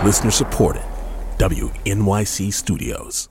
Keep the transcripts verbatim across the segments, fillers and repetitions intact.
Listener supported. W N Y C Studios.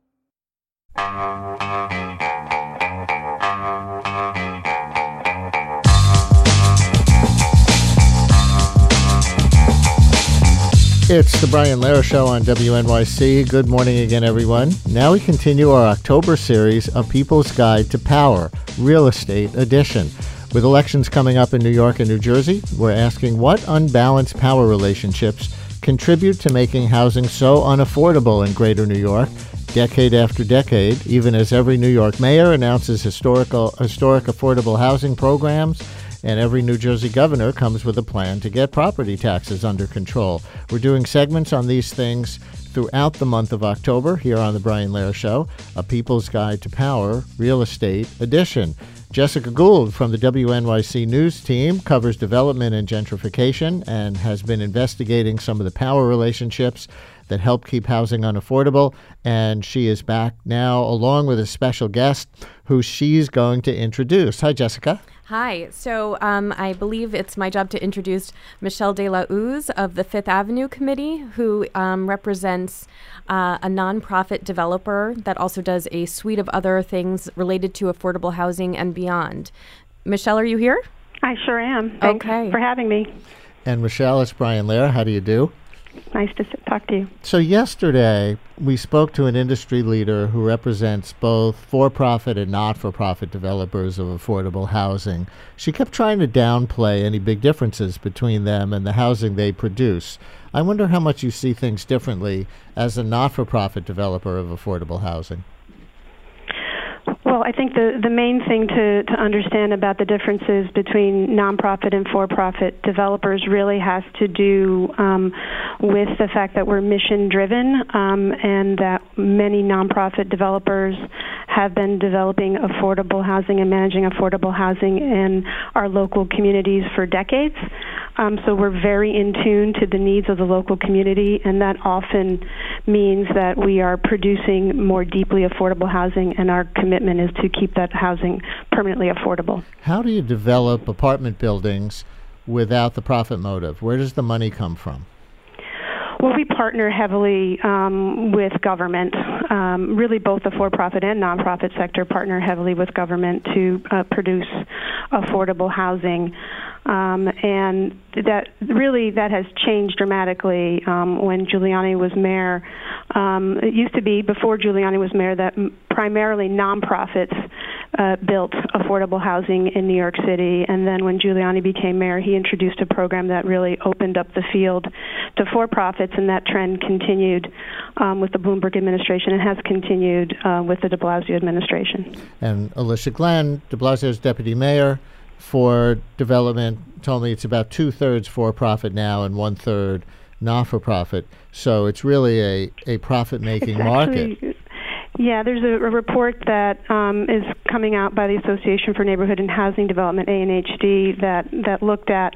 It's the Brian Lehrer Show on W N Y C. Good morning again, everyone. Now we continue our October series of People's Guide to Power, Real Estate Edition. With elections coming up in New York and New Jersey, we're asking what unbalanced power relationships contribute to making housing so unaffordable in Greater New York, decade after decade, even as every New York mayor announces historical, historic affordable housing programs, and every New Jersey governor comes with a plan to get property taxes under control. We're doing segments on these things throughout the month of October here on The Brian Lehrer Show, a People's Guide to Power, Real Estate Edition. Jessica Gould from the W N Y C News team covers development and gentrification and has been investigating some of the power relationships that help keep housing unaffordable. And she is back now along with a special guest who she's going to introduce. Hi, Jessica. Hi. So um, I believe it's my job to introduce Michelle De La Uz of the Fifth Avenue Committee, who um, represents uh, a nonprofit developer that also does a suite of other things related to affordable housing and beyond. Michelle, are you here? I sure am. Thanks okay. for having me. And Michelle, it's Brian Lehrer. How do you do? Nice to sit, talk to you. So yesterday, we spoke to an industry leader who represents both for-profit and not-for-profit developers of affordable housing. She kept trying to downplay any big differences between them and the housing they produce. I wonder how much you see things differently as a not-for-profit developer of affordable housing. Well, I think the, the main thing to, to understand about the differences between nonprofit and for-profit developers really has to do um, with the fact that we're mission-driven um, and that many nonprofit developers have been developing affordable housing and managing affordable housing in our local communities for decades. Um, so we're very in tune to the needs of the local community, and that often means that we are producing more deeply affordable housing, and our commitment is to keep that housing permanently affordable. How do you develop apartment buildings without the profit motive? Where does the money come from? Well, we partner heavily um, with government. Um, really, both the for-profit and nonprofit sector partner heavily with government to uh, produce affordable housing. Um, and that really that has changed dramatically um, when Giuliani was mayor. Um, it used to be, before Giuliani was mayor, that m- primarily nonprofits uh, built affordable housing in New York City. And then when Giuliani became mayor, he introduced a program that really opened up the field to for-profits, and that trend continued um, with the Bloomberg administration and has continued uh, with the de Blasio administration. And Alicia Glenn, de Blasio's deputy mayor for development, told me it's about two-thirds for-profit now and one-third not-for-profit. So it's really a, a profit-making it's actually, market. Yeah, there's a, a report that um, is coming out by the Association for Neighborhood and Housing Development, A N H D, that, that looked at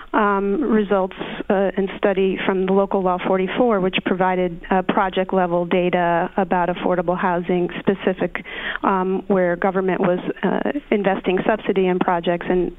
um, results uh, and study from the Local Law forty-four, which provided uh, project-level data about affordable housing specific, um, where government was uh, investing subsidy in projects. And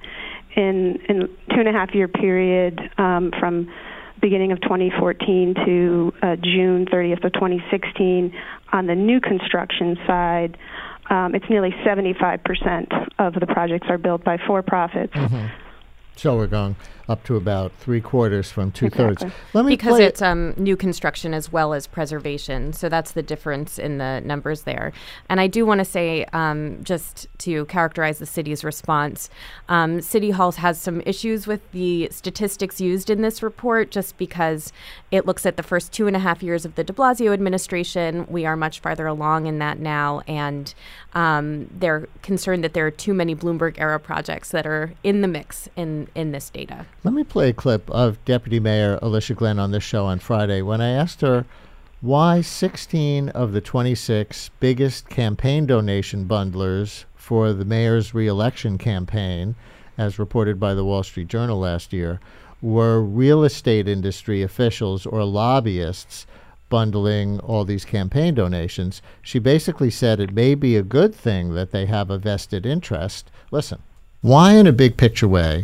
in in two and a half year period um, from beginning of twenty fourteen to uh, June thirtieth of twenty sixteen, on the new construction side, um, it's nearly seventy-five percent of the projects are built by for-profits. Mm-hmm. So we're going up to about three quarters from two thirds. Exactly. Let me because play it's um, new construction as well as preservation. So that's the difference in the numbers there. And I do want to say, um, just to characterize the city's response, um, City Hall has some issues with the statistics used in this report, just because it looks at the first two and a half years of the de Blasio administration. We are much farther along in that now, and um, they're concerned that there are too many Bloomberg-era projects that are in the mix in, in this data. Let me play a clip of Deputy Mayor Alicia Glenn on this show on Friday when I asked her why sixteen of the twenty-six biggest campaign donation bundlers for the mayor's re-election campaign, as reported by the Wall Street Journal last year, were real estate industry officials or lobbyists bundling all these campaign donations. She basically said it may be a good thing that they have a vested interest. Listen, why in a big picture way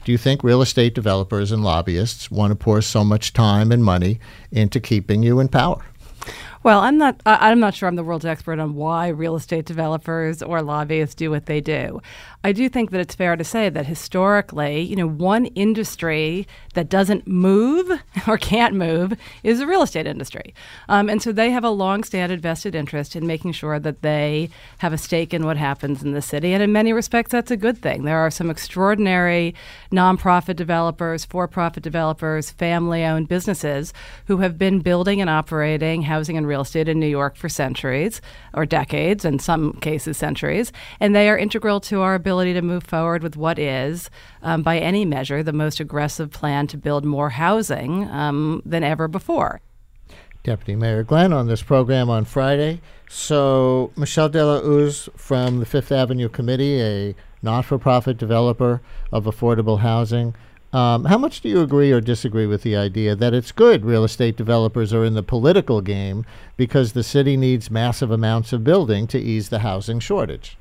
Do you think real estate developers and lobbyists want to pour so much time and money into keeping you in power? Well, I'm not I, I'm not sure I'm the world's expert on why real estate developers or lobbyists do what they do. I do think that it's fair to say that historically, you know, one industry that doesn't move or can't move is the real estate industry. Um, and so they have a long-standing vested interest in making sure that they have a stake in what happens in the city. And in many respects, that's a good thing. There are some extraordinary nonprofit developers, for-profit developers, family-owned businesses who have been building and operating housing and real estate in New York for centuries or decades, in some cases centuries. And they are integral to our ability to move forward with what is, um, by any measure, the most aggressive plan to build more housing um, than ever before. Deputy Mayor Glenn on this program on Friday. So Michelle De La Hoz from the Fifth Avenue Committee, a not-for-profit developer of affordable housing. Um, how much do you agree or disagree with the idea that it's good real estate developers are in the political game because the city needs massive amounts of building to ease the housing shortage?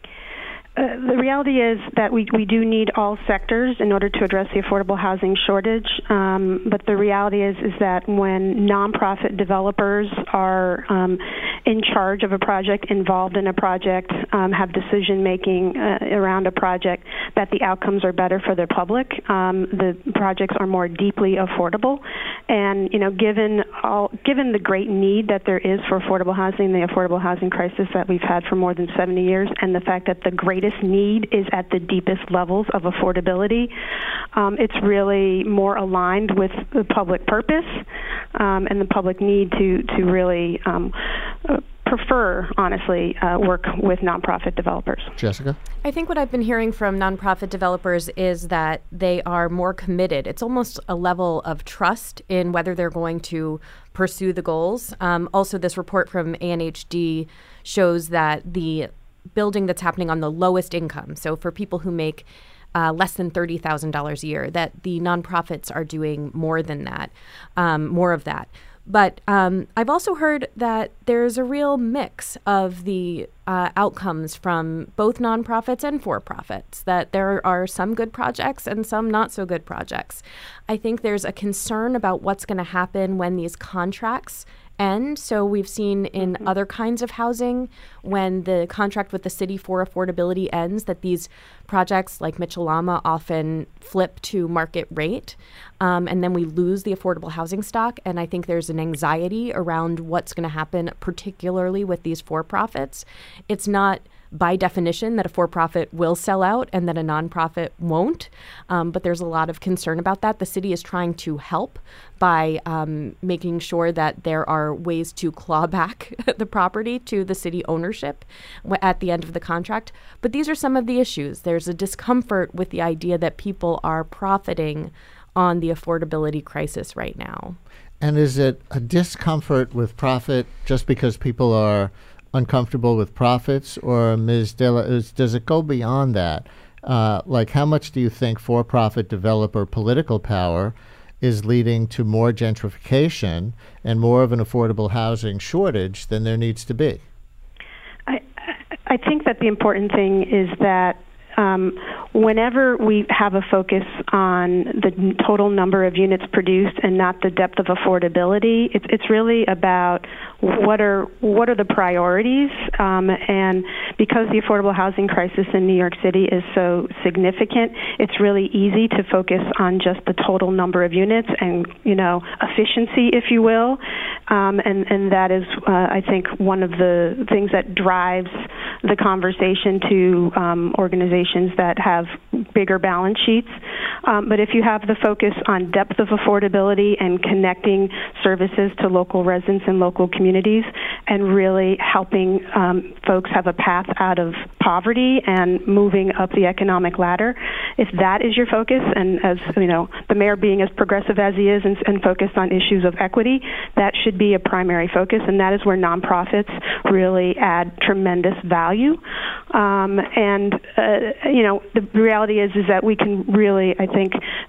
Uh, the reality is that we, we do need all sectors in order to address the affordable housing shortage. Um, but the reality is is that when nonprofit developers are um, in charge of a project, involved in a project, um, have decision making uh, around a project, that the outcomes are better for the public. Um, the projects are more deeply affordable, and you know, given all given the great need that there is for affordable housing, the affordable housing crisis that we've had for more than seventy years, and the fact that the greatest need is at the deepest levels of affordability, um, it's really more aligned with the public purpose um, and the public need to, to really um, uh, prefer, honestly, uh, work with nonprofit developers. Jessica? I think what I've been hearing from nonprofit developers is that they are more committed. It's almost a level of trust in whether they're going to pursue the goals. Um, also, this report from A N H D shows that the building that's happening on the lowest income, so for people who make uh, less than thirty thousand dollars a year, that the nonprofits are doing more than that, um, more of that. But um, I've also heard that there's a real mix of the uh, outcomes from both nonprofits and for-profits, that there are some good projects and some not so good projects. I think there's a concern about what's going to happen when these contracts end. So we've seen in mm-hmm. other kinds of housing, when the contract with the city for affordability ends, that these projects like Mitchell-Lama often flip to market rate, um, and then we lose the affordable housing stock. And I think there's an anxiety around what's going to happen, particularly with these for-profits. It's not by definition that a for-profit will sell out and that a nonprofit won't, um, but there's a lot of concern about that. The city is trying to help by um, making sure that there are ways to claw back the property to the city ownership w- at the end of the contract. But these are some of the issues. There's a discomfort with the idea that people are profiting on the affordability crisis right now. And is it a discomfort with profit just because people are uncomfortable with profits, or Miz De La Hoz, does it go beyond that? Uh, like, how much do you think for-profit developer political power is leading to more gentrification and more of an affordable housing shortage than there needs to be? I, I think that the important thing is that Um, whenever we have a focus on the total number of units produced and not the depth of affordability, it's it's really about what are what are the priorities. Um, and because the affordable housing crisis in New York City is so significant, it's really easy to focus on just the total number of units and, you know, efficiency, if you will. Um, and, and that is, uh, I think, one of the things that drives the conversation to um, organizations that have bigger balance sheets. Um, but if you have the focus on depth of affordability and connecting services to local residents and local communities and really helping um, folks have a path out of poverty and moving up the economic ladder, if that is your focus, and as you know, the mayor being as progressive as he is and, and focused on issues of equity, that should be a primary focus, and that is where nonprofits really add tremendous value. Um, and uh, you know, the reality is is that we can really, I think,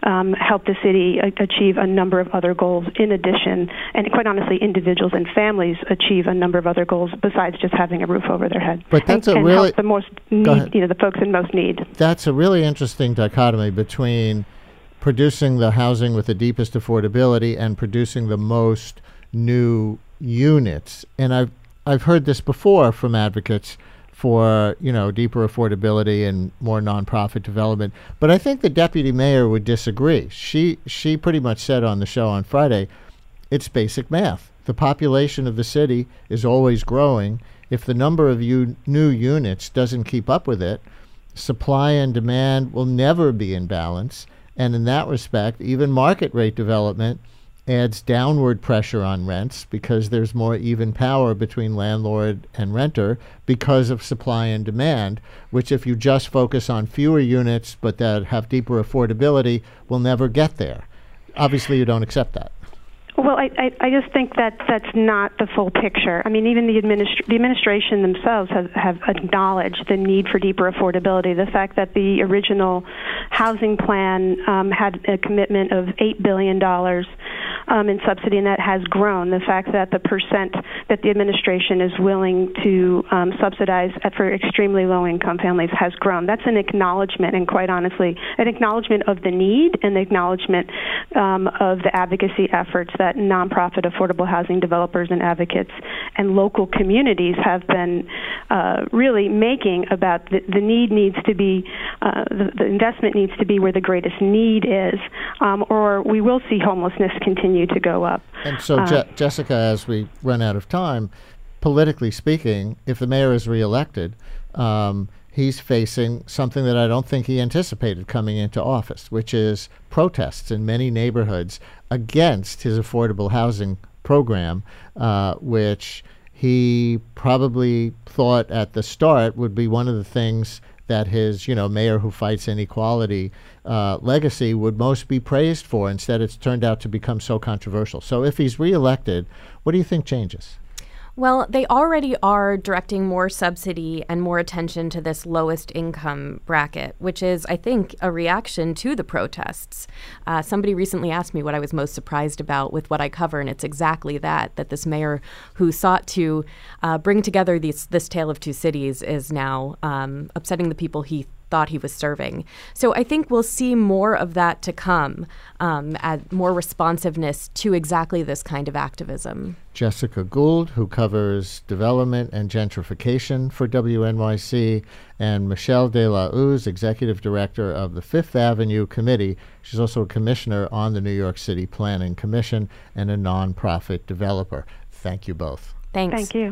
um, help the city a- achieve a number of other goals in addition, and quite honestly, individuals and families achieve a number of other goals besides just having a roof over their head. But that's and, a and really help the most need, you know, the folks in most need. That's a really interesting dichotomy between producing the housing with the deepest affordability and producing the most new units. And I've I've heard this before from advocates for, you know, deeper affordability and more nonprofit development. But I think the deputy mayor would disagree. She she pretty much said on the show on Friday, it's basic math. The population of the city is always growing. If the number of u- new units doesn't keep up with it, supply and demand will never be in balance. And in that respect, even market rate development adds downward pressure on rents because there's more even power between landlord and renter because of supply and demand, which if you just focus on fewer units but that have deeper affordability, will never get there. Obviously, you don't accept that. Well, I, I, I just think that that's not the full picture. I mean, even the, administ- the administration themselves have, have acknowledged the need for deeper affordability. The fact that the original housing plan um, had a commitment of eight billion dollars um, in subsidy, and that has grown. The fact that the percent that the administration is willing to um, subsidize at, for extremely low-income families has grown. That's an acknowledgement, and quite honestly, an acknowledgement of the need and the acknowledgement um, of the advocacy efforts that nonprofit affordable housing developers and advocates and local communities have been uh, really making about the, the need needs to be, uh, the, the investment needs to be where the greatest need is, um, or we will see homelessness continue to go up. And so, uh, Je- Jessica, as we run out of time, politically speaking, if the mayor is reelected, um, he's facing something that I don't think he anticipated coming into office, which is protests in many neighborhoods against his affordable housing program, uh, which he probably thought at the start would be one of the things that his, you know, mayor who fights inequality uh, legacy would most be praised for. Instead, it's turned out to become so controversial. So if he's reelected, what do you think changes? Well, they already are directing more subsidy and more attention to this lowest income bracket, which is, I think, a reaction to the protests. Uh, somebody recently asked me what I was most surprised about with what I cover, and it's exactly that, that this mayor who sought to uh, bring together these, this tale of two cities is now um, upsetting the people he thought he was serving. So I think we'll see more of that to come, um, add more responsiveness to exactly this kind of activism. Jessica Gould, who covers development and gentrification for W N Y C, and Michelle De La Uz, Executive Director of the Fifth Avenue Committee. She's also a commissioner on the New York City Planning Commission and a nonprofit developer. Thank you both. Thanks. Thank you.